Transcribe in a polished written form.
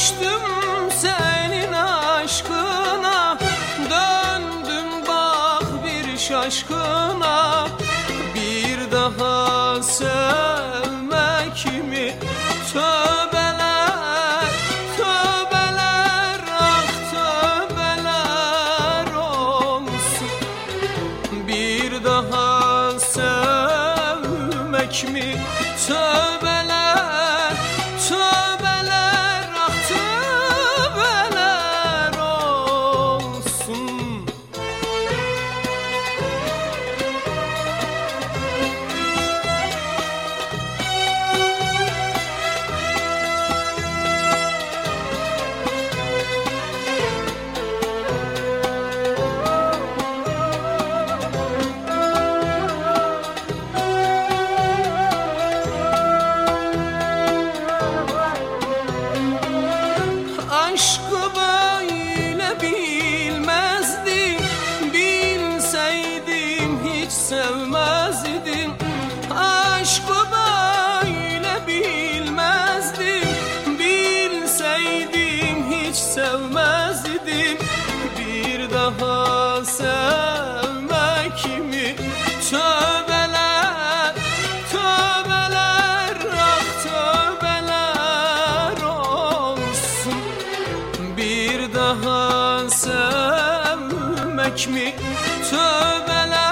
düştüm senin aşkına, döndüm bak bir şaşkına. Bir daha sevmek mi? Tövbeler, tövbeler, ah tövbeler olsun. Bir daha sevmek mi? Tövbeler, tövbeler, ah tövbeler olsun. Aşkı böyle bilmezdim, bilseydim hiç sevmezdim. Aşkı böyle bilmezdim, bilseydim hiç sevmezdim. Bir daha sevmek mi? Tövbeler, tövbeler, ah tövbeler olsun. Bir daha sevmek mi? Tövbeler.